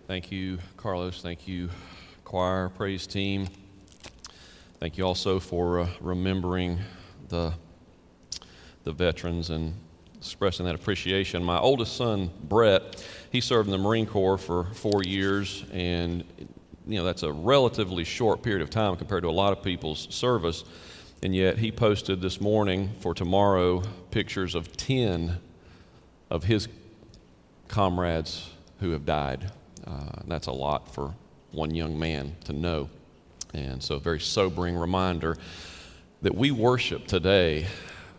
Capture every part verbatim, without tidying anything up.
Thank you, Carlos. Thank you, choir, praise team. Thank you also for uh, remembering the the veterans and expressing that appreciation. My oldest son, Brett, he served in the Marine Corps for four years, and you know that's a relatively short period of time compared to a lot of people's service. And yet he posted this morning for tomorrow pictures of ten of his comrades who have died. Uh, and that's a lot for one young man to know. And so a very sobering reminder that we worship today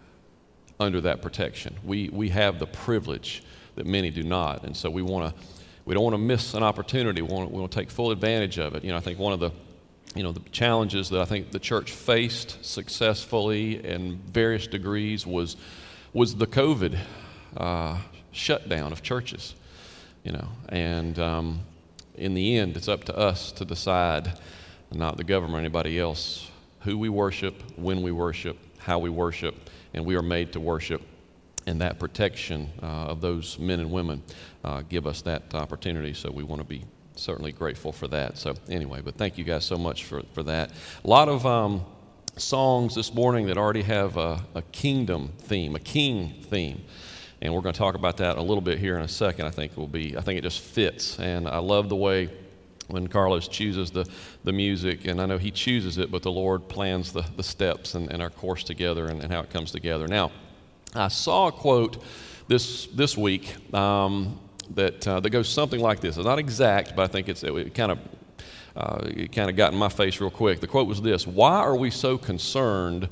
under that protection. We we have the privilege that many do not. And so we want to we don't want to miss an opportunity. We want, we want to take full advantage of it. You know, I think one of the you know the challenges that I think the church faced successfully in various degrees was was the COVID uh, shutdown of churches. You know, and um, in the end, it's up to us to decide, not the government or anybody else, who we worship, when we worship, how we worship, and we are made to worship. And that protection uh, of those men and women uh, give us that opportunity. So we want to be certainly grateful for that. So anyway, but thank you guys so much for, for that. A lot of um, songs this morning that already have a, a kingdom theme, a king theme. And we're going to talk about that a little bit here in a second. I think will be. I think it just fits, and I love the way when Carlos chooses the, the music, and I know he chooses it, but the Lord plans the, the steps and, and our course together and, and how it comes together. Now, I saw a quote this this week um, that uh, that goes something like this. It's not exact, but I think it's it, it kind of uh, it kind of got in my face real quick. The quote was this: "Why are we so concerned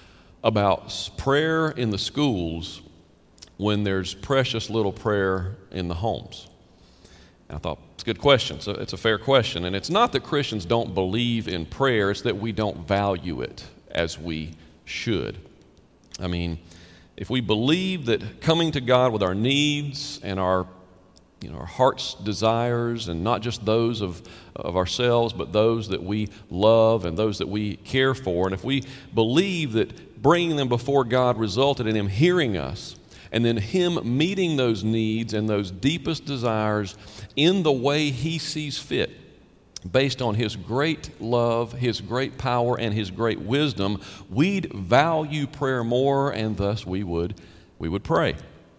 about prayer in the schools when there's precious little prayer in the homes?" And I thought, it's a good question. So it's a fair question. And it's not that Christians don't believe in prayer, it's that we don't value it as we should. I mean, if we believe that coming to God with our needs and our you know, our heart's desires, and not just those of, of ourselves, but those that we love and those that we care for, and if we believe that bringing them before God resulted in Him hearing us, and then Him meeting those needs and those deepest desires in the way He sees fit, based on His great love, His great power, and His great wisdom, we'd value prayer more, and thus we would we would pray.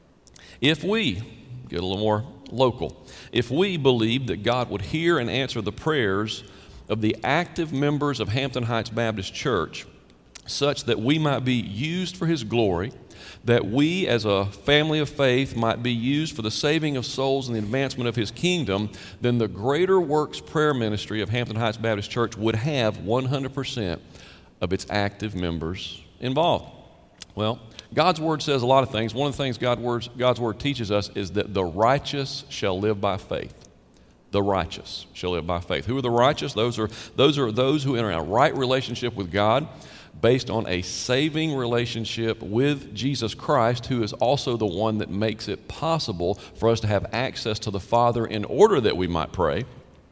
If we, get a little more local, if we believed that God would hear and answer the prayers of the active members of Hampton Heights Baptist Church, such that we might be used for His glory, that we as a family of faith might be used for the saving of souls and the advancement of His kingdom, then the Greater Works Prayer Ministry of Hampton Heights Baptist Church would have one hundred percent of its active members involved. Well, God's Word says a lot of things. One of the things God words, God's Word teaches us is that the righteous shall live by faith. The righteous shall live by faith. Who are the righteous? Those are those are those who enter in a right relationship with God, based on a saving relationship with Jesus Christ, who is also the one that makes it possible for us to have access to the Father in order that we might pray.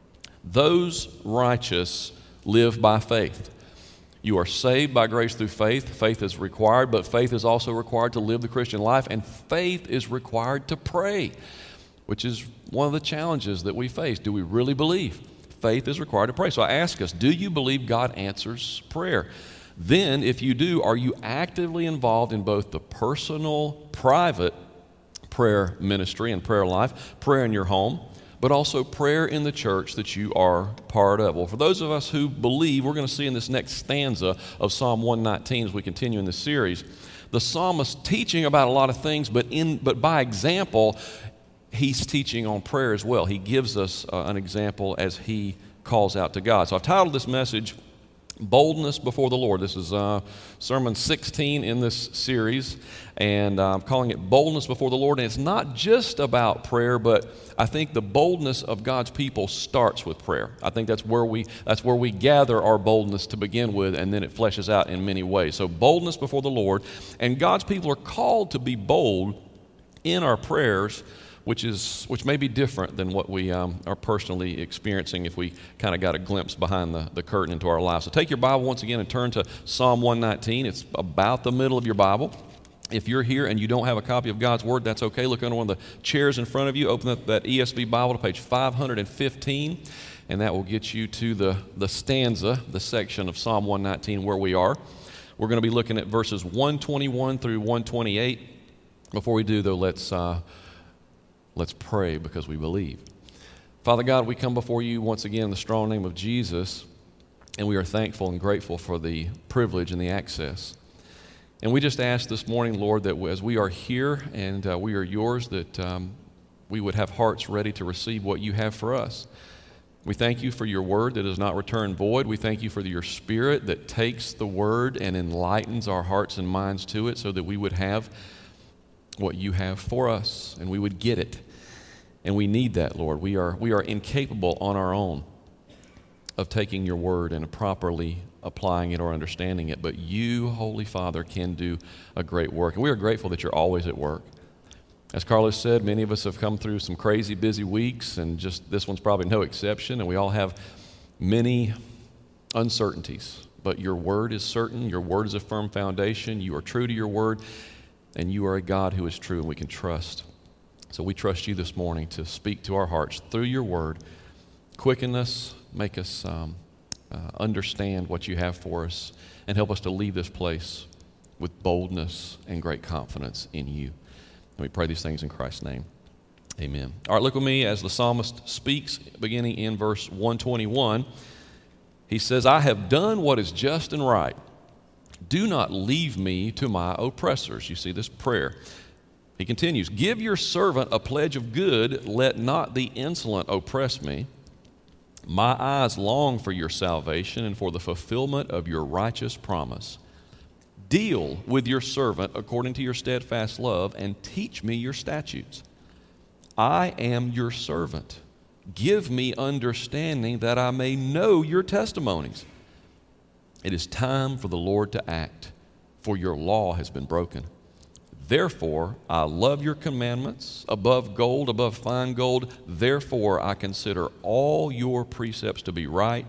Those righteous live by faith. You are saved by grace through faith. Faith is required, but faith is also required to live the Christian life, and faith is required to pray, which is one of the challenges that we face. Do we really believe? Faith is required to pray. So I ask us, do you believe God answers prayer? Then, if you do, are you actively involved in both the personal, private prayer ministry and prayer life, prayer in your home, but also prayer in the church that you are part of? Well, for those of us who believe, we're going to see in this next stanza of Psalm one nineteen as we continue in this series, the psalmist teaching about a lot of things, but in but by example, he's teaching on prayer as well. He gives us uh, an example as he calls out to God. So I've titled this message, Boldness Before the Lord. This is uh, sermon sixteen in this series, and uh, I'm calling it Boldness Before the Lord. And it's not just about prayer, but I think the boldness of God's people starts with prayer. I think that's where we that's where we gather our boldness to begin with, and then it fleshes out in many ways. So boldness before the Lord, and God's people are called to be bold in our prayers, which is which may be different than what we um, are personally experiencing if we kind of got a glimpse behind the, the curtain into our lives. So take your Bible once again and turn to Psalm one nineteen. It's about the middle of your Bible. If you're here and you don't have a copy of God's Word, that's okay. Look under one of the chairs in front of you. Open up that E S V Bible to page five hundred fifteen, and that will get you to the, the stanza, the section of Psalm one nineteen where we are. We're going to be looking at verses one twenty-one through one twenty-eight. Before we do, though, let's, uh, let's pray because we believe. Father God, we come before you once again in the strong name of Jesus, and we are thankful and grateful for the privilege and the access. And we just ask this morning, Lord, that as we are here and uh, we are yours, that um, we would have hearts ready to receive what you have for us. We thank you for your word that does not return void. We thank you for your Spirit that takes the word and enlightens our hearts and minds to it so that we would have what you have for us and we would get it. And we need that, Lord. We are, we are incapable on our own of taking your word and properly applying it or understanding it, but you, Holy Father, can do a great work. And we are grateful that you're always at work. As Carlos said, many of us have come through some crazy busy weeks, and just this one's probably no exception, and we all have many uncertainties. But your word is certain, your word is a firm foundation, you are true to your word, and you are a God who is true and we can trust. So we trust you this morning to speak to our hearts through your word, quicken us, make us um, uh, understand what you have for us, and help us to leave this place with boldness and great confidence in you. And we pray these things in Christ's name. Amen. All right, look with me as the psalmist speaks, beginning in verse one twenty-one. He says, I have done what is just and right. Do not leave me to my oppressors. You see this prayer. He continues, give your servant a pledge of good. Let not the insolent oppress me. My eyes long for your salvation and for the fulfillment of your righteous promise. Deal with your servant according to your steadfast love and teach me your statutes. I am your servant. Give me understanding that I may know your testimonies. It is time for the Lord to act, for your law has been broken. Therefore, I love your commandments above gold, above fine gold. Therefore, I consider all your precepts to be right.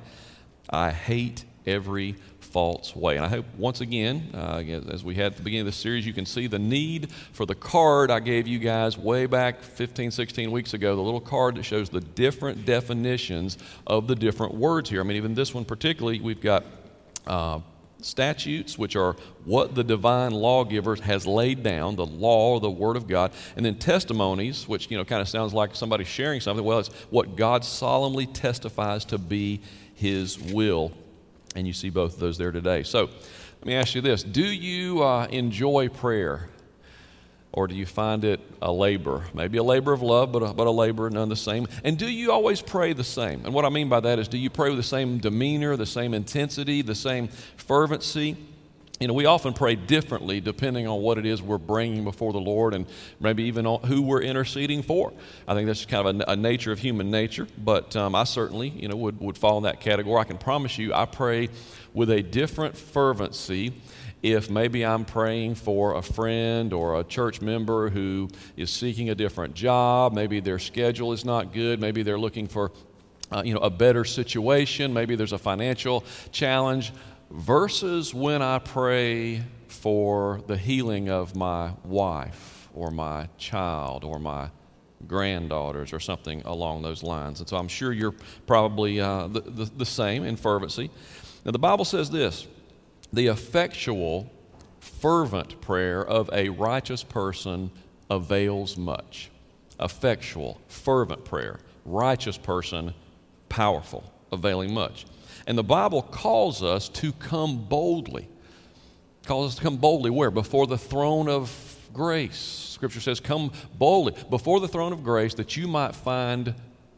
I hate every false way. And I hope, once again, uh, as we had at the beginning of the series, you can see the need for the card I gave you guys way back fifteen, sixteen weeks ago, the little card that shows the different definitions of the different words here. I mean, even this one particularly, we've got uh, statutes, which are what the divine lawgiver has laid down, the law, the word of God, and then testimonies, which, you know, kind of sounds like somebody sharing something. Well, it's what God solemnly testifies to be his will. And you see both of those there today. So let me ask you this. Do you uh, enjoy prayer? Or do you find it a labor? Maybe a labor of love, but a, but a labor none the same. And do you always pray the same? And what I mean by that is, do you pray with the same demeanor, the same intensity, the same fervency? You know, we often pray differently depending on what it is we're bringing before the Lord and maybe even on who we're interceding for. I think that's kind of a, a nature of human nature, but um, I certainly, you know, would, would fall in that category. I can promise you I pray with a different fervency if maybe I'm praying for a friend or a church member who is seeking a different job. Maybe their schedule is not good. Maybe they're looking for, uh, you know, a better situation. Maybe there's a financial challenge. Versus when I pray for the healing of my wife or my child or my granddaughters or something along those lines. And so I'm sure you're probably uh, the, the, the same in fervency. Now the Bible says this, the effectual, fervent prayer of a righteous person avails much. Effectual, fervent prayer, righteous person, powerful, availing much. And the Bible calls us to come boldly. Calls us to come boldly where? Before the throne of grace. Scripture says, come boldly before the throne of grace that you might find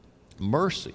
mercy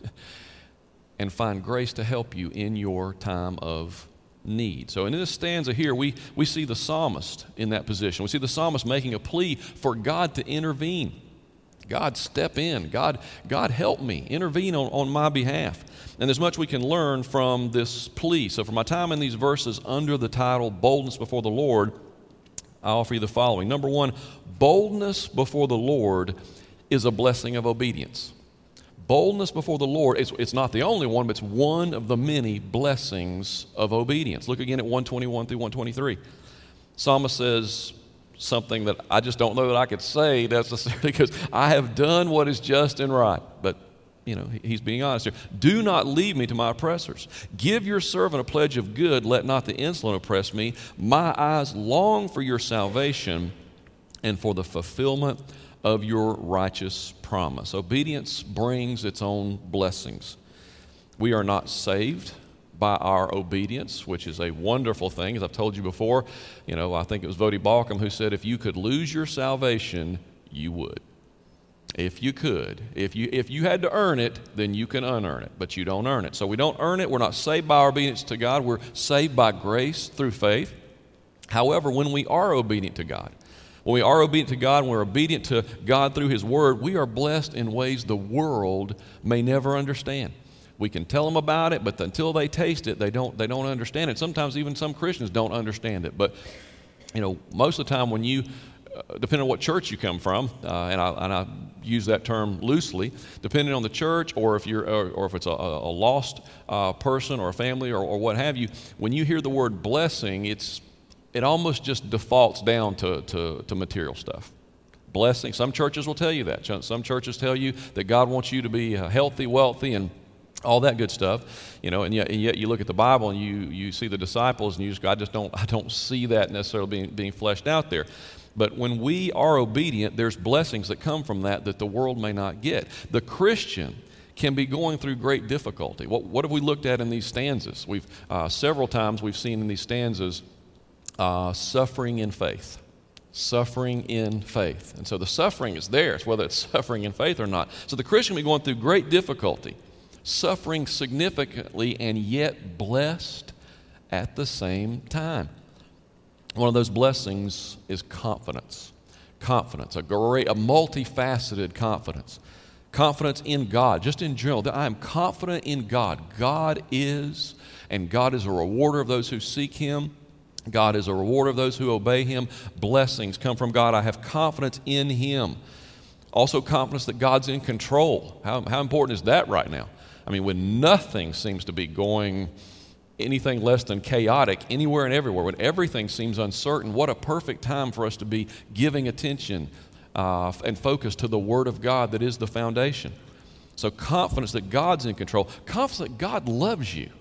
and find grace to help you in your time of need. So in this stanza here, we, we see the psalmist in that position. We see the psalmist making a plea for God to intervene. God, step in. God, God, help me. Intervene on, on my behalf. And there's much we can learn from this plea. So for my time in these verses under the title Boldness Before the Lord, I offer you the following. Number one, boldness before the Lord is a blessing of obedience. Boldness before the Lord, it's, it's not the only one, but it's one of the many blessings of obedience. Look again at one twenty-one through one twenty-three. Psalmist says, something that I just don't know that I could say necessarily because I have done what is just and right. But, you know, he's being honest here. Do not leave me to my oppressors. Give your servant a pledge of good. Let not the insolent oppress me. My eyes long for your salvation and for the fulfillment of your righteous promise. Obedience brings its own blessings. We are not saved by our obedience, which is a wonderful thing. As I've told you before, you know, I think it was Vodi Balcom who said, if you could lose your salvation, you would. If you could. If you if you had to earn it, then you can unearn it, but you don't earn it. So we don't earn it. We're not saved by our obedience to God. We're saved by grace through faith. However, when we are obedient to God, when we are obedient to God and we're obedient to God through His Word, we are blessed in ways the world may never understand. We can tell them about it, but until they taste it, they don't they don't understand it. Sometimes even some Christians don't understand it. But, you know, most of the time when you, uh, depending on what church you come from, uh, and, I, and I use that term loosely, depending on the church or if you're or, or if it's a, a lost uh, person or a family or, or what have you, when you hear the word blessing, it's it almost just defaults down to, to, to material stuff. Blessing. Some churches will tell you that. Some churches tell you that God wants you to be healthy, wealthy, and all that good stuff. You know, and yet, and yet you look at the Bible and you you see the disciples and you just, I just don't I don't see that necessarily being being fleshed out there. But when we are obedient, there's blessings that come from that that the world may not get. The Christian can be going through great difficulty. What what have we looked at in these stanzas? We've uh, several times we've seen in these stanzas Uh, suffering in faith, suffering in faith. And so the suffering is theirs, whether it's suffering in faith or not. So the Christian will be going through great difficulty, suffering significantly, and yet blessed at the same time. One of those blessings is confidence. Confidence, a great, a multifaceted confidence. Confidence in God, just in general, that I am confident in God. God is, and God is a rewarder of those who seek Him. God is a rewarder of those who obey Him. Blessings come from God. I have confidence in Him. Also confidence that God's in control. How, how important is that right now? I mean, when nothing seems to be going anything less than chaotic anywhere and everywhere, when everything seems uncertain, what a perfect time for us to be giving attention uh, and focus to the Word of God that is the foundation. So confidence that God's in control. Confidence that God loves you.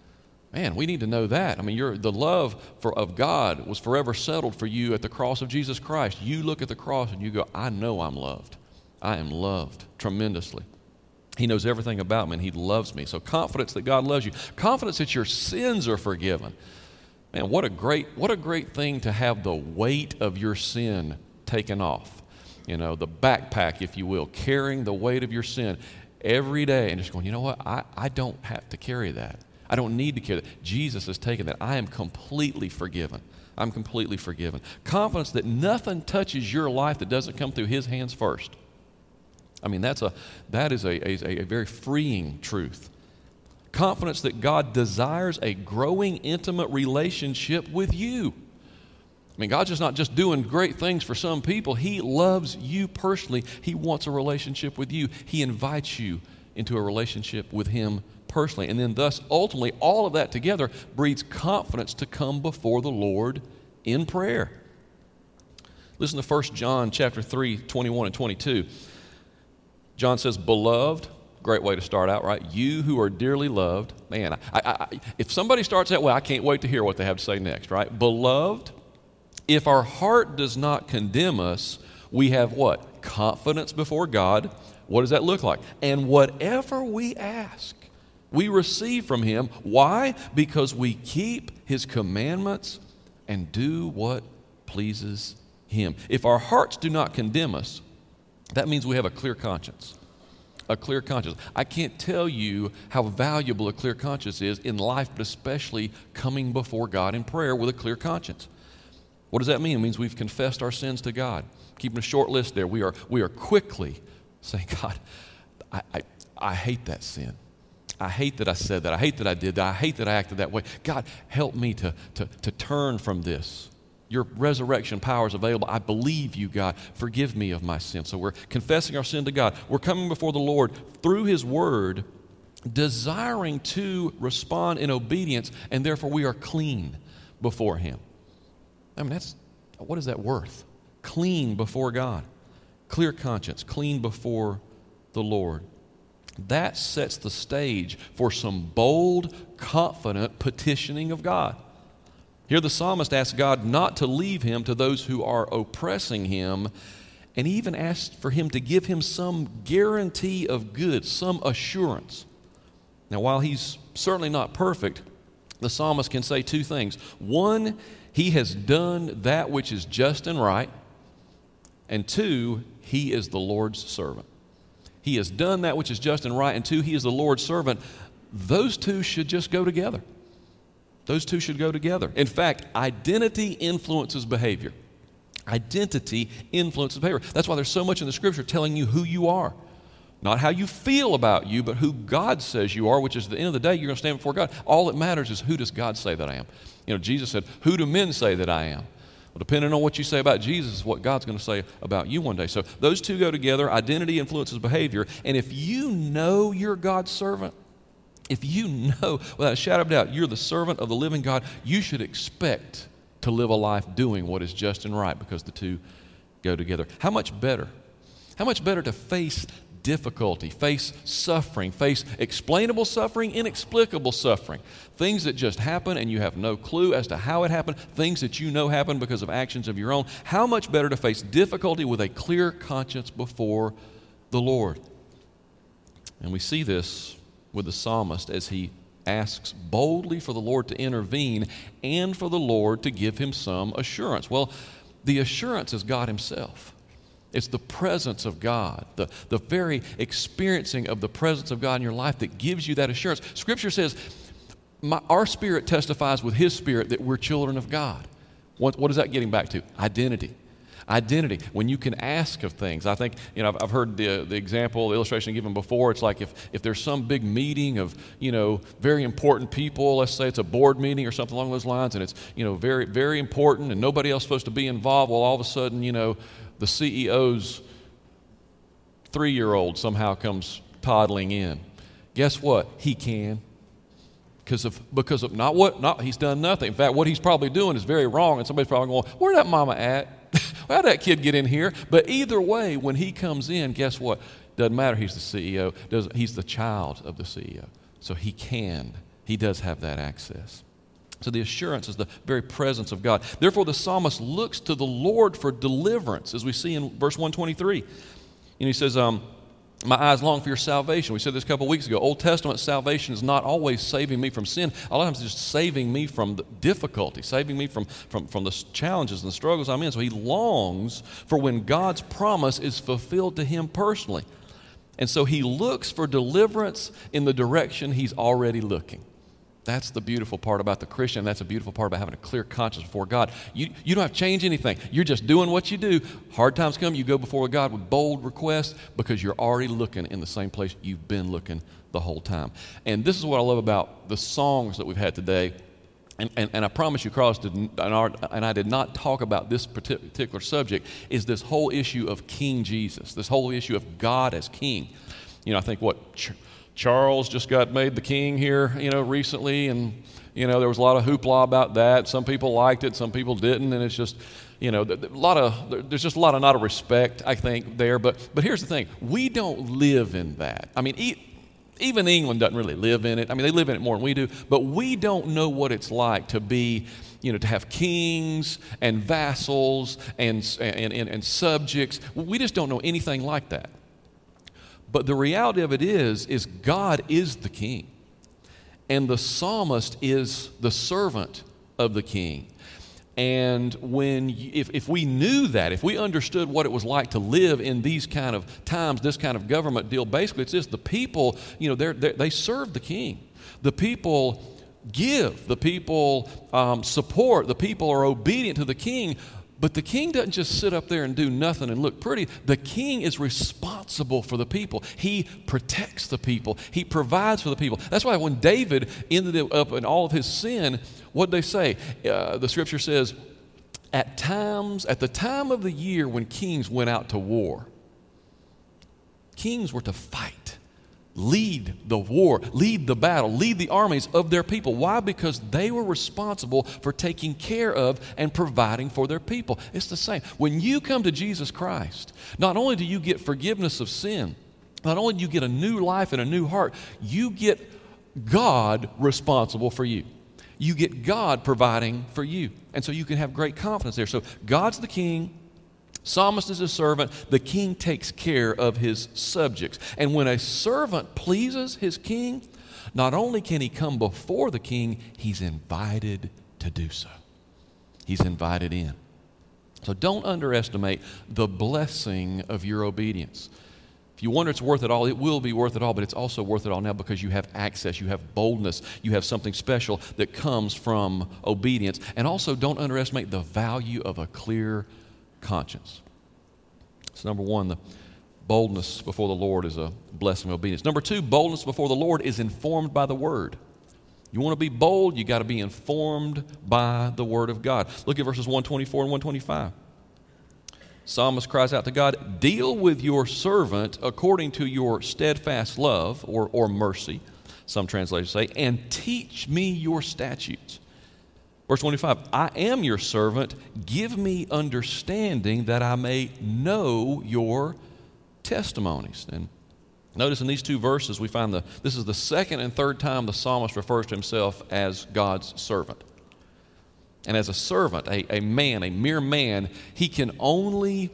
Man, we need to know that. I mean, you're, the love for, of God was forever settled for you at the cross of Jesus Christ. You look at the cross and you go, I know I'm loved. I am loved tremendously. He knows everything about me and He loves me. So confidence that God loves you. Confidence that your sins are forgiven. Man, what a great, what a great thing to have the weight of your sin taken off. You know, the backpack, if you will, carrying the weight of your sin every day and just going, you know what, I, I don't have to carry that. I don't need to carry that. Jesus has taken that. I am completely forgiven. I'm completely forgiven. Confidence that nothing touches your life that doesn't come through His hands first. I mean, that's a that is a, a, a very freeing truth. Confidence that God desires a growing, intimate relationship with you. I mean, God's just not just doing great things for some people. He loves you personally. He wants a relationship with you. He invites you into a relationship with Him personally. And then thus, ultimately, all of that together breeds confidence to come before the Lord in prayer. Listen to First John chapter three, twenty-one and twenty-two. John says, beloved, great way to start out, right? You who are dearly loved. Man, I, I, I, if somebody starts that way, I can't wait to hear what they have to say next, right? Beloved, if our heart does not condemn us, we have what? Confidence before God. What does that look like? And whatever we ask, we receive from Him. Why? Because we keep His commandments and do what pleases Him. If our hearts do not condemn us, that means we have a clear conscience. A clear conscience. I can't tell you how valuable a clear conscience is in life, but especially coming before God in prayer with a clear conscience. What does that mean? It means we've confessed our sins to God. Keeping a short list there, we are we are quickly saying, God, I, I, I hate that sin. I hate that I said that. I hate that I did that. I hate that I acted that way. God, help me to, to, to turn from this. Your resurrection power is available. I believe you, God. Forgive me of my sin. So we're confessing our sin to God. We're coming before the Lord through His Word, desiring to respond in obedience, and therefore we are clean before Him. I mean, that's what is that worth? Clean before God. Clear conscience, clean before the Lord. That sets the stage for some bold, confident petitioning of God. Here the psalmist asks God not to leave him to those who are oppressing him, and he even asks for him to give him some guarantee of good, some assurance. Now, while he's certainly not perfect, the psalmist can say two things. One, he has done that which is just and right. And two, he is the Lord's servant. He has done that which is just and right. And two, he is the Lord's servant. Those two should just go together. Those two should go together. In fact, identity influences behavior. Identity influences behavior. That's why there's so much in the Scripture telling you who you are. Not how you feel about you, but who God says you are, which is at the end of the day, you're going to stand before God. All that matters is who does God say that I am. You know, Jesus said, who do men say that I am? Well, depending on what you say about Jesus is what God's going to say about you one day. So those two go together. Identity influences behavior. And if you know you're God's servant, if you know without a shadow of a doubt you're the servant of the living God, you should expect to live a life doing what is just and right, because the two go together. How much better? How much better to face difficulty, face suffering, face explainable suffering, inexplicable suffering, things that just happen and you have no clue as to how it happened, things that you know happened because of actions of your own. How much better to face difficulty with a clear conscience before the Lord? And we see this with the psalmist as he asks boldly for the Lord to intervene and for the Lord to give him some assurance. Well, the assurance is God himself. It's the presence of God, the, the very experiencing of the presence of God in your life that gives you that assurance. Scripture says, my, our spirit testifies with his spirit that we're children of God. What, what is that getting back to? Identity. Identity. When you can ask of things. I think, you know, I've, I've heard the, the example, the illustration given before. It's like if, if there's some big meeting of, you know, very important people, let's say it's a board meeting or something along those lines, and it's, you know, very, very important and nobody else is supposed to be involved. Well, all of a sudden, you know, the C E O's three-year-old somehow comes toddling in. Guess what? He can. Because of, because of not what, not, he's done nothing. In fact, what he's probably doing is very wrong, and somebody's probably going, where'd that mama at? How'd that kid get in here? But either way, when he comes in, guess what? Doesn't matter, he's the C E O. Does, he's the child of the C E O. So he can. He does have that access. So the assurance is the very presence of God. Therefore, the psalmist looks to the Lord for deliverance, as we see in verse one twenty-three. And he says, um, my eyes long for your salvation. We said this a couple weeks ago. Old Testament salvation is not always saving me from sin. A lot of times it's just saving me from the difficulty, saving me from, from, from the challenges and the struggles I'm in. So he longs for when God's promise is fulfilled to him personally. And so he looks for deliverance in the direction he's already looking. That's the beautiful part about the Christian. That's a beautiful part about having a clear conscience before God. You, you don't have to change anything. You're just doing what you do. Hard times come, you go before God with bold requests because you're already looking in the same place you've been looking the whole time. And this is what I love about the songs that we've had today. And, and, and I promise you, Carlos, did, and, our, and I did not talk about this particular subject, is this whole issue of King Jesus, this whole issue of God as King. You know, I think what... Ch- Charles just got made the king here, you know, recently, and, you know, there was a lot of hoopla about that. Some people liked it, some people didn't, and it's just, you know, a lot of, there's just a lot of not of respect, I think, there. But but here's the thing. We don't live in that. I mean, e- even England doesn't really live in it. I mean, they live in it more than we do, but we don't know what it's like to be, you know, to have kings and vassals and and, and, and subjects. We just don't know anything like that. But the reality of it is, is God is the king. And the psalmist is the servant of the king. And when, you, if, if we knew that, if we understood what it was like to live in these kind of times, this kind of government deal, basically it's this, the people, you know, they're, they're, they serve the king. The people give, the people um, support, the people are obedient to the king. But the king doesn't just sit up there and do nothing and look pretty. The king is responsible for the people. He protects the people. He provides for the people. That's why when David ended up in all of his sin, what did they say? Uh, the scripture says, at times, at the time of the year when kings went out to war, kings were to fight. lead the war, lead the battle, lead the armies of their people. Why? Because they were responsible for taking care of and providing for their people. It's the same. When you come to Jesus Christ, not only do you get forgiveness of sin, not only do you get a new life and a new heart, you get God responsible for you. You get God providing for you. And so you can have great confidence there. So God's the king. Psalmist is a servant. The king takes care of his subjects. And when a servant pleases his king, not only can he come before the king, he's invited to do so. He's invited in. So don't underestimate the blessing of your obedience. If you wonder it's worth it all, it will be worth it all, but it's also worth it all now because you have access, you have boldness, you have something special that comes from obedience. And also don't underestimate the value of a clear conscience. So number one, the boldness before the Lord is a blessing of obedience. Number two, boldness before the Lord is informed by the Word. You want to be bold, you got to be informed by the Word of God. Look at verses one twenty-four and one twenty-five. Psalmist cries out to God, deal with your servant according to your steadfast love or, or mercy, some translators say, and teach me your statutes. Verse twenty-five, I am your servant, give me understanding that I may know your testimonies. And notice in these two verses we find the this is the second and third time the psalmist refers to himself as God's servant. And as a servant, a, a man, a mere man, he can only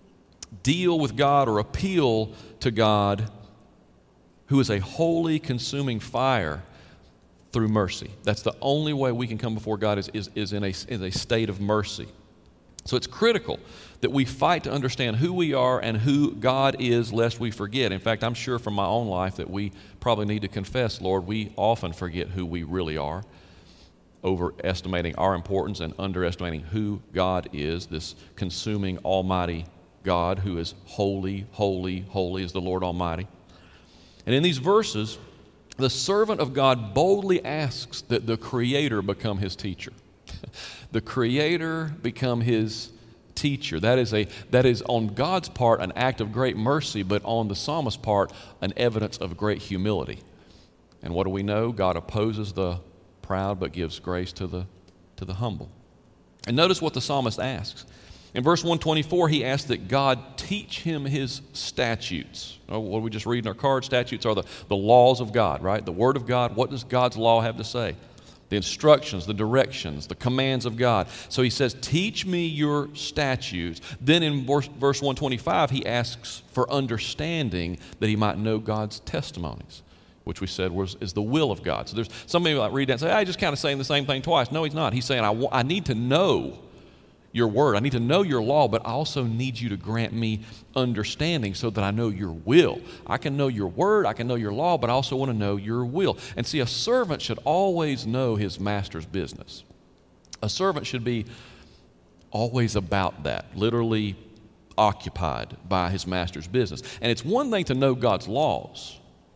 deal with God or appeal to God who is a holy, consuming fire through mercy. That's the only way we can come before God is, is, is in, a, in a state of mercy. So it's critical that we fight to understand who we are and who God is, lest we forget. In fact, I'm sure from my own life that we probably need to confess, Lord, we often forget who we really are, overestimating our importance and underestimating who God is, this consuming almighty God who is holy, holy, holy is the Lord Almighty. And in these verses, the servant of God boldly asks that the Creator become his teacher. The Creator become his teacher. That is, a, that is on God's part an act of great mercy, but on the psalmist's part an evidence of great humility. And what do we know? God opposes the proud but gives grace to the, to the humble. And notice what the psalmist asks. In verse one twenty-four, he asks that God teach him his statutes. Oh, what do we just read in our card? Statutes are the, the laws of God, right? The Word of God. What does God's law have to say? The instructions, the directions, the commands of God. So he says, teach me your statutes. Then in verse, verse one twenty-five, he asks for understanding that he might know God's testimonies, which we said was is the will of God. So there's some people that read that and say, I just kind of saying the same thing twice. No, he's not. He's saying, I, w- I need to know your word. I need to know your law, but I also need you to grant me understanding so that I know your will. I can know your word, I can know your law, but I also want to know your will. And see, a servant should always know his master's business. A servant should be always about that, literally occupied by his master's business. And it's one thing to know God's laws,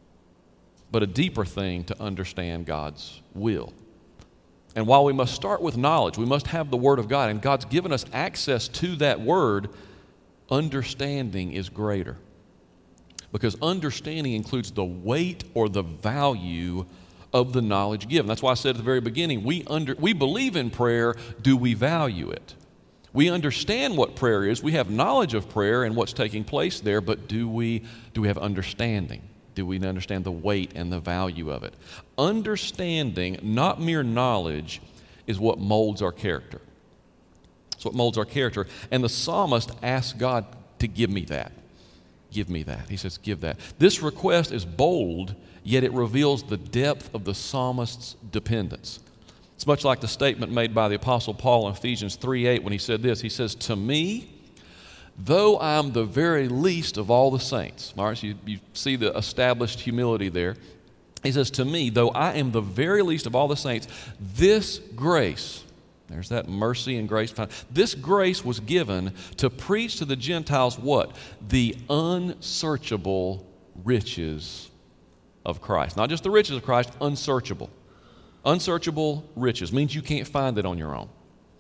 but a deeper thing to understand God's will. And while we must start with knowledge, we must have the Word of God, and God's given us access to that Word, understanding is greater. Because understanding includes the weight or the value of the knowledge given. That's why I said at the very beginning, we, under, we believe in prayer, do we value it? We understand what prayer is, we have knowledge of prayer and what's taking place there, but do we, do we have understanding? Do we understand the weight and the value of it? Understanding, not mere knowledge, is what molds our character. It's what molds our character. And the psalmist asks God to give me that. Give me that. He says, give that. This request is bold, yet it reveals the depth of the psalmist's dependence. It's much like the statement made by the Apostle Paul in Ephesians three eight when he said this. He says, to me, though I am the very least of all the saints. All right, so you, you see the established humility there. He says, to me, though I am the very least of all the saints, this grace, there's that mercy and grace, this grace was given to preach to the Gentiles what? The unsearchable riches of Christ. Not just the riches of Christ, unsearchable. Unsearchable riches means you can't find it on your own.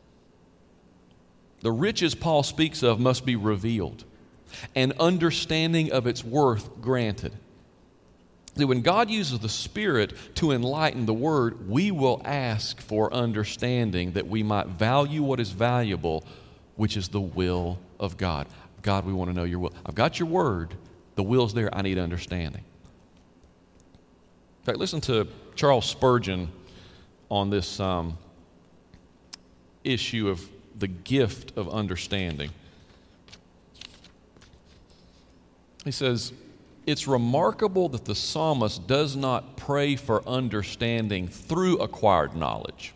The riches Paul speaks of must be revealed and understanding of its worth granted. that when God uses the Spirit to enlighten the Word, we will ask for understanding that we might value what is valuable, which is the will of God. God, we want to know your will. I've got your Word. The will's there. I need understanding. In fact, listen to Charles Spurgeon on this um, issue of the gift of understanding. He says, it's remarkable that the psalmist does not pray for understanding through acquired knowledge,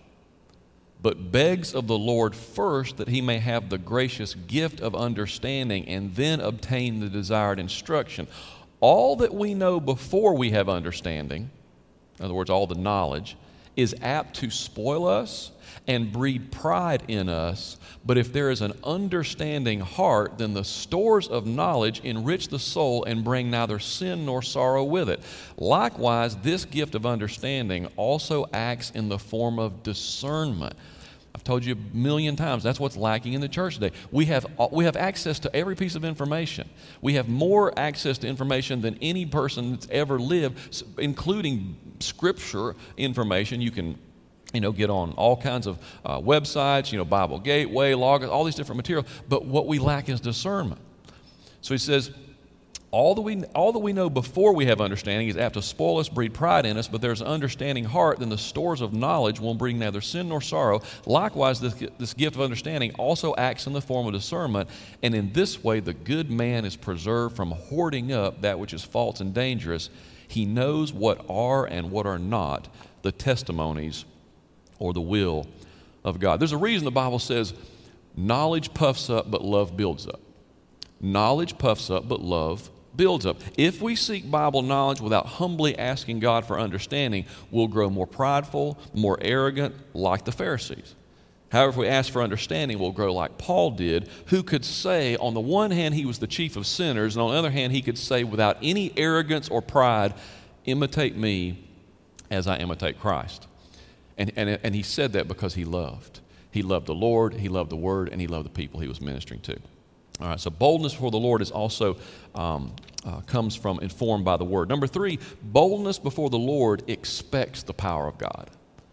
but begs of the Lord first that he may have the gracious gift of understanding and then obtain the desired instruction. All that we know before we have understanding, in other words, all the knowledge, is apt to spoil us and breed pride in us. But if there is an understanding heart, then the stores of knowledge enrich the soul and bring neither sin nor sorrow with it. Likewise, this gift of understanding also acts in the form of discernment. I've told you a million times, that's what's lacking in the church today. We have, we have access to every piece of information. We have more access to information than any person that's ever lived, including Scripture information. You can you know, get on all kinds of uh, websites, you know, Bible Gateway, Logos, all these different materials. But what we lack is discernment. So he says, all that we all that we know before we have understanding is apt to spoil us, breed pride in us. But there's an understanding heart, then the stores of knowledge won't bring neither sin nor sorrow. Likewise, this, this gift of understanding also acts in the form of discernment. And in this way, the good man is preserved from hoarding up that which is false and dangerous. He knows what are and what are not the testimonies or the will of God. There's a reason the Bible says knowledge puffs up, but love builds up. Knowledge puffs up, but love builds up. If we seek Bible knowledge without humbly asking God for understanding, we'll grow more prideful, more arrogant, like the Pharisees. However, if we ask for understanding, we'll grow like Paul did, who could say, on the one hand, he was the chief of sinners, and on the other hand, he could say without any arrogance or pride, imitate me as I imitate Christ. And, and, and he said that because he loved. He loved the Lord, he loved the Word, and he loved the people he was ministering to. All right, so boldness before the Lord is also um, uh, comes from informed by the Word. Number three, boldness before the Lord expects the power of God.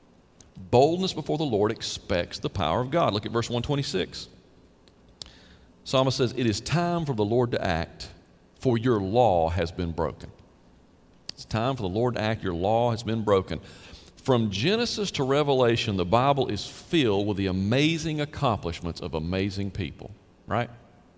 Boldness before the Lord expects the power of God. Look at verse one twenty-six. Psalmist says, it is time for the Lord to act, for your law has been broken. It's time for the Lord to act, your law has been broken. From Genesis to Revelation, the Bible is filled with the amazing accomplishments of amazing people, right?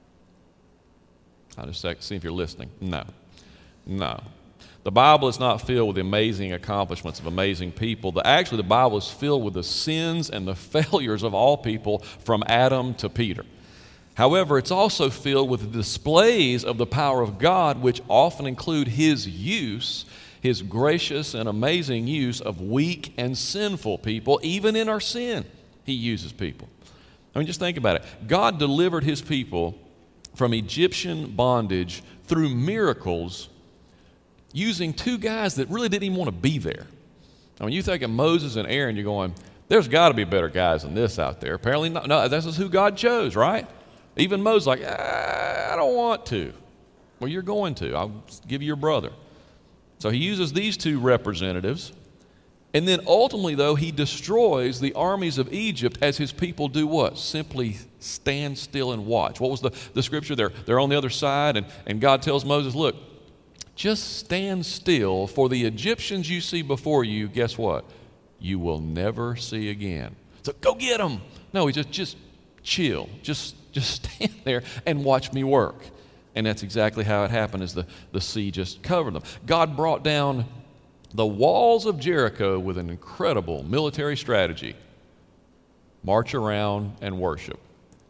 I'll just see if you're listening. No, no. The Bible is not filled with the amazing accomplishments of amazing people. The, actually, the Bible is filled with the sins and the failures of all people from Adam to Peter. However, it's also filled with the displays of the power of God, which often include His use His gracious and amazing use of weak and sinful people. Even in our sin, He uses people. I mean, just think about it. God delivered His people from Egyptian bondage through miracles using two guys that really didn't even want to be there. I mean, you think of Moses and Aaron, you're going, there's got to be better guys than this out there. Apparently not. No, this is who God chose, right? Even Moses like, ah, I don't want to. Well, you're going to. I'll give you your brother. So he uses these two representatives, and then ultimately, though, he destroys the armies of Egypt as his people do what? Simply stand still and watch. What was the, the scripture? They're, they're on the other side, and, and God tells Moses, look, just stand still, for the Egyptians you see before you, guess what? You will never see again. So go get them. No, he just, just chill. Just, just stand there and watch me work. And that's exactly how it happened, as the, the sea just covered them. God brought down the walls of Jericho with an incredible military strategy. March around and worship.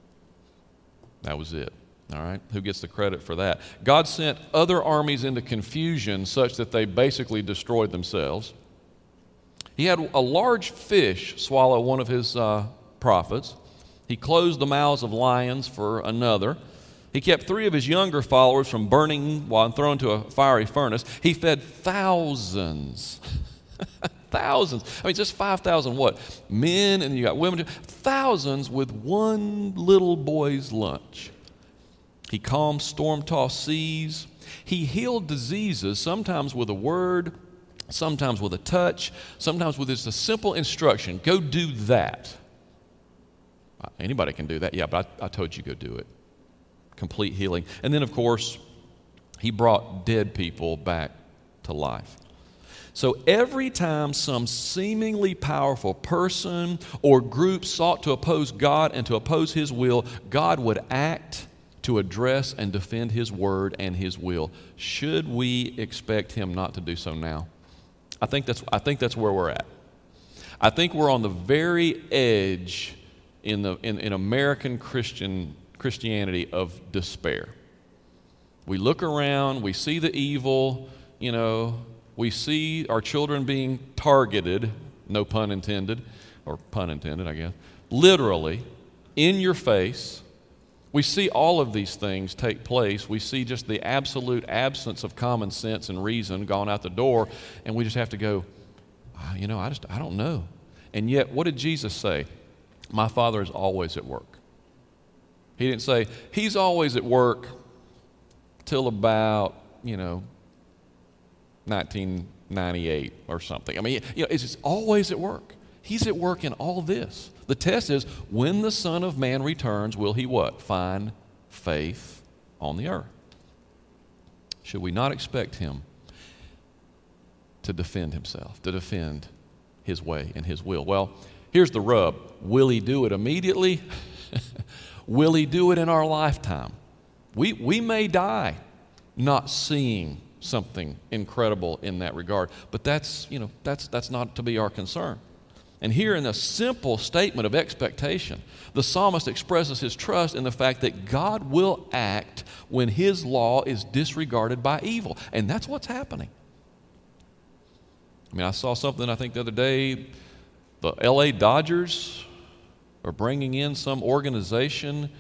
That was it. All right? Who gets the credit for that? God sent other armies into confusion such that they basically destroyed themselves. He had a large fish swallow one of his uh, prophets. He closed the mouths of lions for another. He kept three of his younger followers from burning while thrown into a fiery furnace. He fed thousands, thousands. I mean, just five thousand what? Men, and you got women. Thousands with one little boy's lunch. He calmed storm-tossed seas. He healed diseases, sometimes with a word, sometimes with a touch, sometimes with just a simple instruction. Go do that. Anybody can do that. Yeah, but I, I told you go do it. Complete healing. And then, of course, he brought dead people back to life. So every time some seemingly powerful person or group sought to oppose God and to oppose his will, God would act to address and defend his word and his will. Should we expect him not to do so now? I think that's, I think that's where we're at. I think we're on the very edge in, the, in, in American Christian Christianity of despair. We look around, we see the evil, you know, we see our children being targeted, no pun intended, or pun intended, I guess, literally, in your face. We see all of these things take place. We see just the absolute absence of common sense and reason gone out the door, and we just have to go, ah, you know, I just, I don't know. And yet, what did Jesus say? My Father is always at work. He didn't say, he's always at work till about, you know, nineteen ninety-eight or something. I mean, you know, it's just always at work. He's at work in all this. The test is, when the Son of Man returns, will he what? Find faith on the earth. Should we not expect him to defend himself, to defend his way and his will? Well, here's the rub. Will he do it immediately? Will he do it in our lifetime? We, we may die not seeing something incredible in that regard, but that's, you know, that's, that's not to be our concern. And here in a simple statement of expectation, the psalmist expresses his trust in the fact that God will act when his law is disregarded by evil. And that's what's happening. I mean, I saw something, I think, the other day. The L A Dodgers are bringing in some organization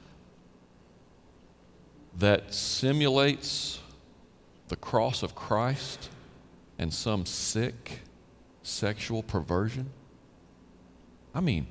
that simulates the cross of Christ and some sick sexual perversion. I mean,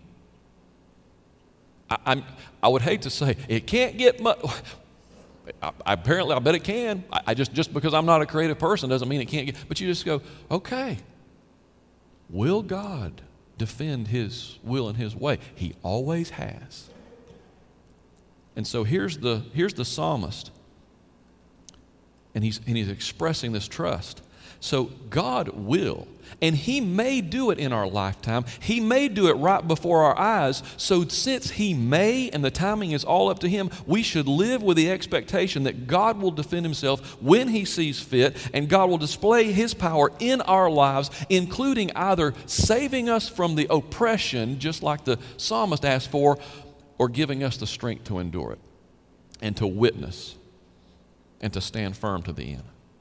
I, I'm, I would hate to say it can't get much. I, apparently, I bet it can. I, I just just because I'm not a creative person doesn't mean it can't get. But you just go, okay. Will God defend his will and his way? He always has. And so here's the here's the psalmist, and he's and he's expressing this trust. So God will, and he may do it in our lifetime. He may do it right before our eyes. So since he may, and the timing is all up to him, we should live with the expectation that God will defend himself when he sees fit, and God will display his power in our lives, including either saving us from the oppression, just like the psalmist asked for, or giving us the strength to endure it and to witness and to stand firm to the end.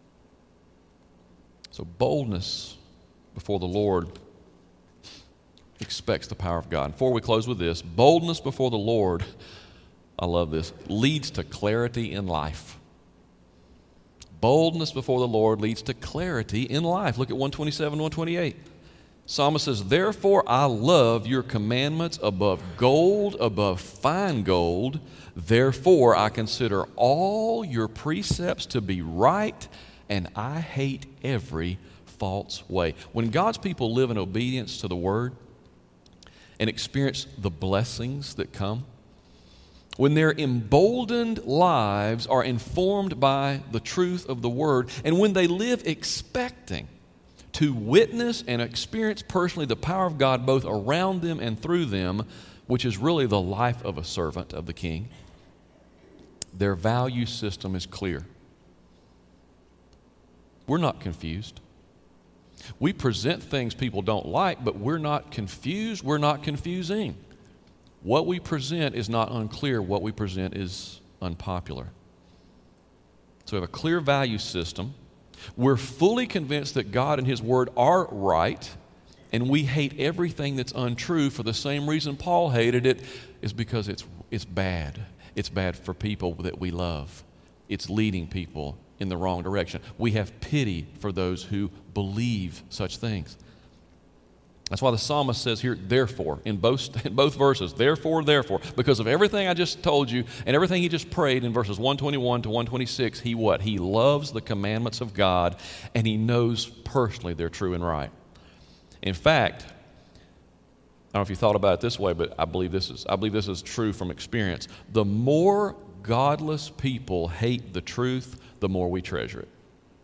So boldness before the Lord expects the power of God. Before we close with this, boldness before the Lord, I love this, leads to clarity in life. Boldness before the Lord leads to clarity in life. Look at one twenty-seven, one twenty-eight. Psalmist says, therefore I love your commandments above gold, above fine gold. Therefore I consider all your precepts to be right, and I hate every false way. When God's people live in obedience to the Word and experience the blessings that come, when their emboldened lives are informed by the truth of the Word, and when they live expecting to witness and experience personally the power of God both around them and through them, which is really the life of a servant of the King, their value system is clear. We're not confused. We present things people don't like, but we're not confused. We're not confusing. What we present is not unclear. What we present is unpopular. So we have a clear value system. We're fully convinced that God and His Word are right, and we hate everything that's untrue for the same reason Paul hated it, is because it's, it's bad. It's bad for people that we love. It's leading people in the wrong direction. We have pity for those who believe such things. That's why the psalmist says here, therefore, in both, in both verses, therefore, therefore, because of everything I just told you and everything he just prayed in verses one twenty-one to one twenty-six, he what? He loves the commandments of God, and he knows personally they're true and right. In fact, I don't know if you thought about it this way, but I believe this is, I believe this is true from experience. The more godless people hate the truth, the more we treasure it.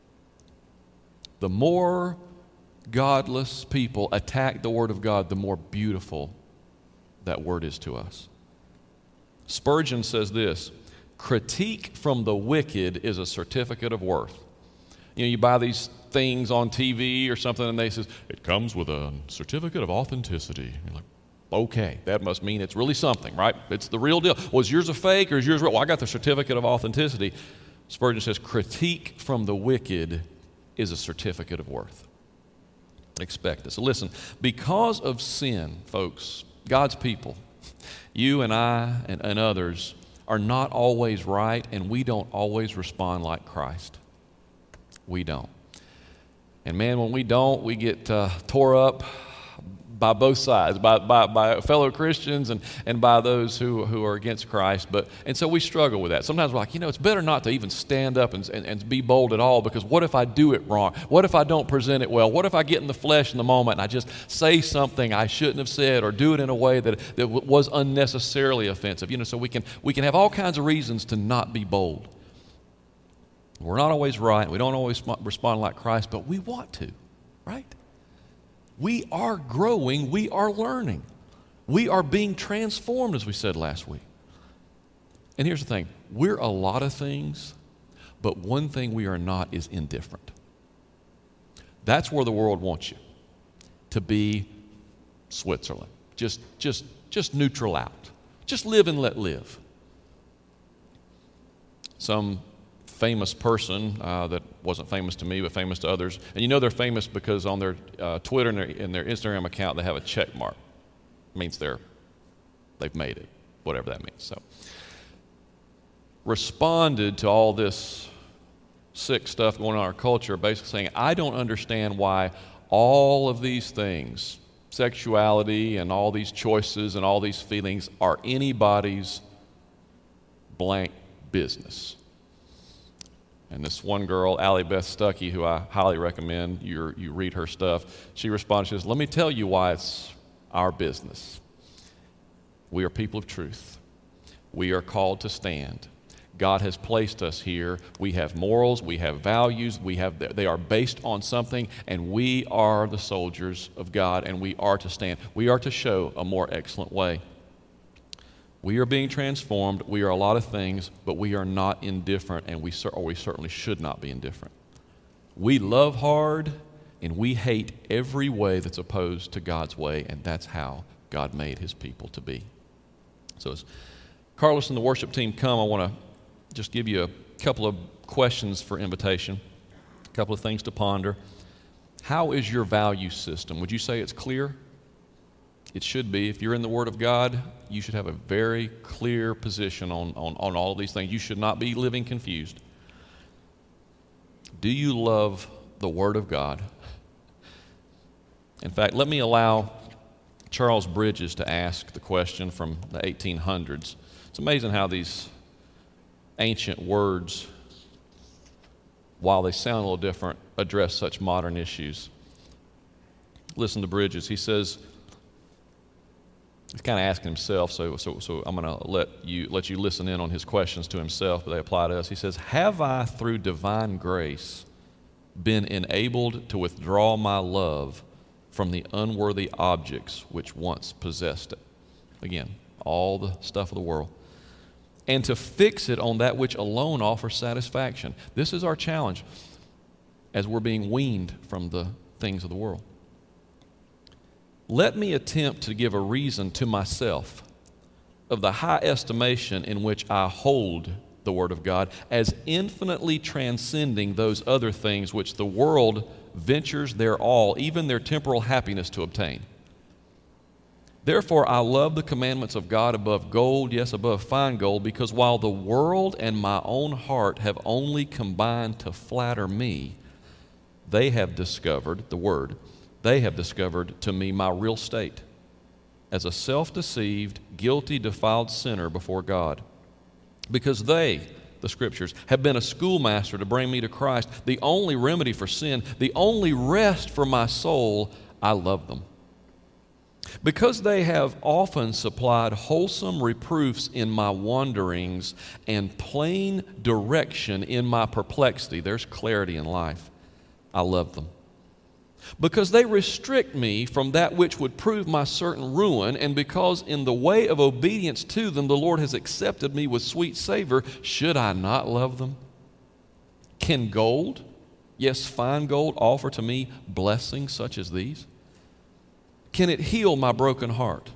The more godless people attack the Word of God, the more beautiful that Word is to us. Spurgeon says this, critique from the wicked is a certificate of worth. You know, you buy these things on T V or something and they say, it comes with a certificate of authenticity. You're like, okay, that must mean it's really something, right? It's the real deal. Was yours a fake or is yours real? Well, I got the certificate of authenticity. Spurgeon says, critique from the wicked is a certificate of worth. Expect it. So listen, because of sin, folks, God's people, you and I and, and others are not always right, and we don't always respond like Christ. We don't. And man, when we don't, we get uh, tore up by both sides, by, by, by fellow Christians and, and by those who, who are against Christ. But and so we struggle with that. Sometimes we're like, you know, it's better not to even stand up and, and, and be bold at all, because what if I do it wrong? What if I don't present it well? What if I get in the flesh in the moment and I just say something I shouldn't have said, or do it in a way that, that was unnecessarily offensive? You know, so we can, we can have all kinds of reasons to not be bold. We're not always right. We don't always respond like Christ, but we want to, right? We are growing. We are learning. We are being transformed, as we said last week. And here's the thing. We're a lot of things, but one thing we are not is indifferent. That's where the world wants you, to be Switzerland. Just, just, just neutral out. Just live and let live. Some famous person uh, that wasn't famous to me but famous to others, and you know they're famous because on their uh, Twitter and their, and their Instagram account they have a check mark. It means they're they've made it, whatever that means. So responded to all this sick stuff going on in our culture, basically saying, I don't understand why all of these things, sexuality and all these choices and all these feelings, are anybody's blank business. And this one girl, Allie Beth Stuckey, who I highly recommend you you read her stuff, she responds, she says, let me tell you why it's our business. We are people of truth. We are called to stand. God has placed us here. We have morals, we have values, we have they are based on something, and we are the soldiers of God, and we are to stand. We are to show a more excellent way. We are being transformed. We are a lot of things, but we are not indifferent, and we, or we certainly should not be indifferent. We love hard, and we hate every way that's opposed to God's way, and that's how God made his people to be. So as Carlos and the worship team come, I want to just give you a couple of questions for invitation, a couple of things to ponder. How is your value system? Would you say it's clear? It should be. If you're in the Word of God, you should have a very clear position on, on, on all of these things. You should not be living confused. Do you love the Word of God? In fact, let me allow Charles Bridges to ask the question from the eighteen hundreds. It's amazing how these ancient words, while they sound a little different, address such modern issues. Listen to Bridges. He says, he's kind of asking himself, so, so, so I'm going to let you, let you listen in on his questions to himself, but they apply to us. He says, have I, through divine grace, been enabled to withdraw my love from the unworthy objects which once possessed it? Again, all the stuff of the world. And to fix it on that which alone offers satisfaction. This is our challenge as we're being weaned from the things of the world. Let me attempt to give a reason to myself of the high estimation in which I hold the Word of God as infinitely transcending those other things which the world ventures their all, even their temporal happiness, to obtain. Therefore, I love the commandments of God above gold, yes, above fine gold, because while the world and my own heart have only combined to flatter me, they have discovered, the Word, they have discovered to me my real state as a self-deceived, guilty, defiled sinner before God. Because they, the Scriptures, have been a schoolmaster to bring me to Christ, the only remedy for sin, the only rest for my soul, I love them. Because they have often supplied wholesome reproofs in my wanderings and plain direction in my perplexity, there's clarity in life, I love them. Because they restrict me from that which would prove my certain ruin, and because in the way of obedience to them the Lord has accepted me with sweet savor, should I not love them? Can gold, yes, fine gold, offer to me blessings such as these? Can it heal my broken heart?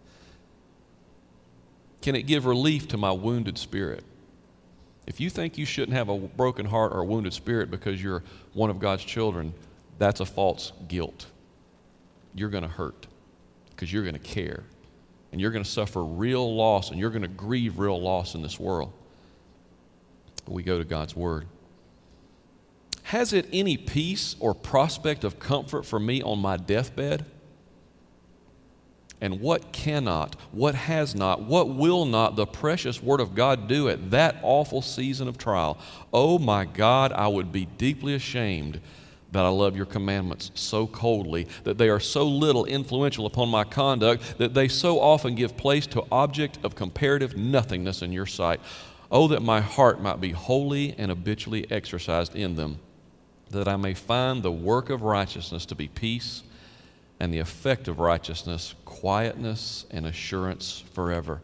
Can it give relief to my wounded spirit? If you think you shouldn't have a broken heart or a wounded spirit because you're one of God's children, that's a false guilt. You're going to hurt because you're going to care. And you're going to suffer real loss, and you're going to grieve real loss in this world. We go to God's Word. Has it any peace or prospect of comfort for me on my deathbed? And what cannot, what has not, what will not the precious Word of God do at that awful season of trial? Oh my God, I would be deeply ashamed that I love your commandments so coldly, that they are so little influential upon my conduct, that they so often give place to object of comparative nothingness in your sight. Oh, that my heart might be wholly and habitually exercised in them, that I may find the work of righteousness to be peace, and the effect of righteousness, quietness and assurance forever.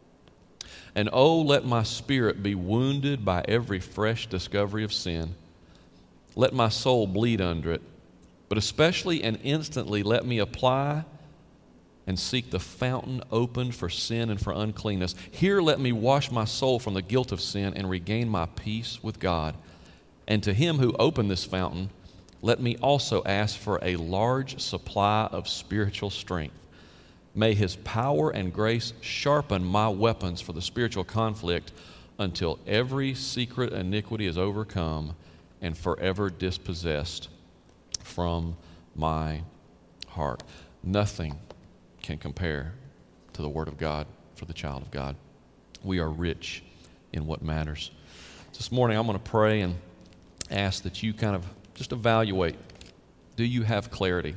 And oh, let my spirit be wounded by every fresh discovery of sin. Let my soul bleed under it, but especially and instantly let me apply and seek the fountain opened for sin and for uncleanness. Here let me wash my soul from the guilt of sin and regain my peace with God. And to him who opened this fountain, let me also ask for a large supply of spiritual strength. May his power and grace sharpen my weapons for the spiritual conflict until every secret iniquity is overcome and forever dispossessed from my heart. Nothing can compare to the Word of God for the child of God. We are rich in what matters. This morning I'm going to pray and ask that you kind of just evaluate. Do you have clarity?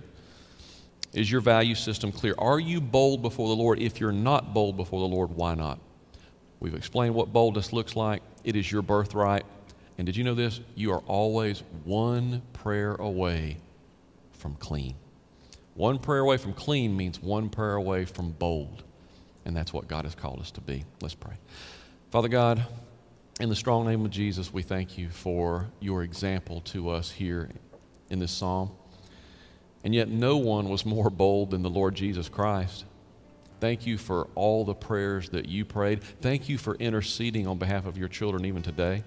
Is your value system clear? Are you bold before the Lord? If you're not bold before the Lord, why not? We've explained what boldness looks like. It is your birthright. And did you know this? You are always one prayer away from clean. One prayer away from clean means one prayer away from bold. And that's what God has called us to be. Let's pray. Father God, in the strong name of Jesus, we thank you for your example to us here in this psalm. And yet no one was more bold than the Lord Jesus Christ. Thank you for all the prayers that you prayed. Thank you for interceding on behalf of your children even today.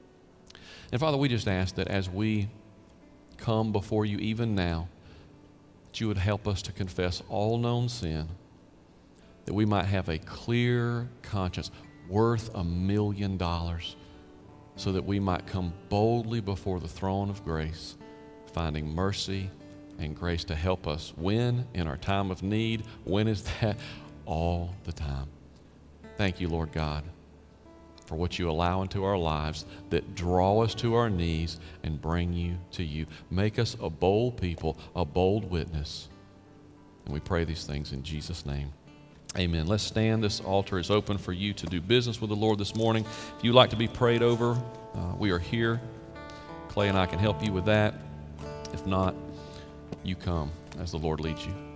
And Father, we just ask that as we come before you even now, that you would help us to confess all known sin, that we might have a clear conscience worth a million dollars, so that we might come boldly before the throne of grace, finding mercy and grace to help us. When? In our time of need. When is that? All the time. Thank you, Lord God, for what you allow into our lives that draw us to our knees and bring you to you. Make us a bold people, a bold witness. And we pray these things in Jesus' name. Amen. Let's stand. This altar is open for you to do business with the Lord this morning. If you'd like to be prayed over, uh, we are here. Clay and I can help you with that. If not, you come as the Lord leads you.